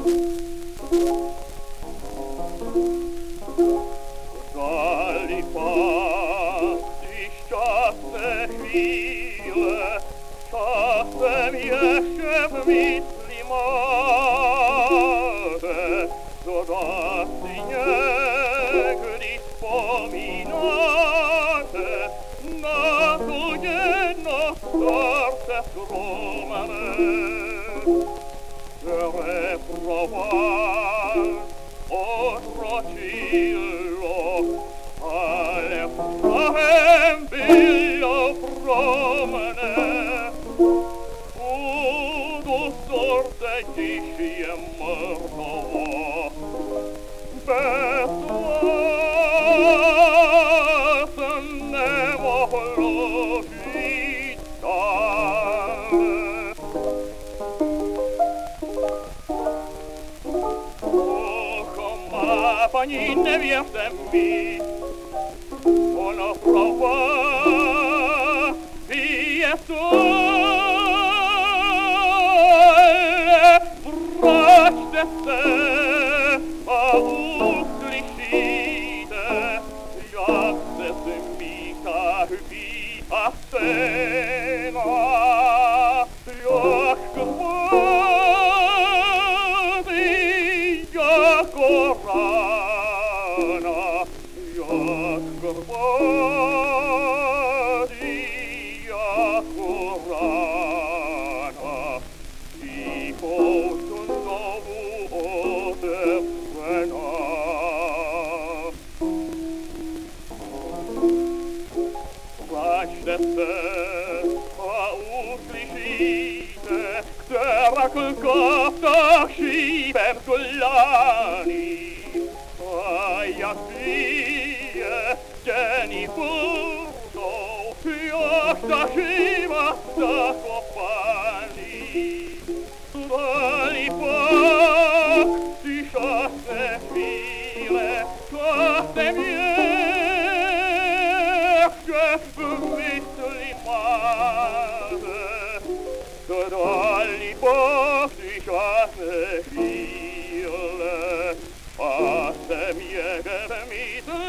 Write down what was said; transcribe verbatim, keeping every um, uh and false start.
chwile, czasem jeszcze w myśli moje dodatnie gdy wspominacie na to jedno serce strumane. Reproval odwróciło, ale strachem było promne. Budu sorte dziś je mrtwo, bez was nie mogło żyć dalej. Ma pani nie wierzę mi, ono prawa jest ale wraćte se, a uslyšíte, jak se zmítá hvíta scéna, jak krváví jako rána, jak krváví jako rána, tichou znovu otevřená. Vraťte se a uslyšíte, která klka tak šípem kolání. A jak bije dění půdou, jak ta živa zakopání. Dali pak ty šťastné chvíle, šťastné ještě v mysli máte. Dali pak ty šťastné chvíle, a jsem je v mysli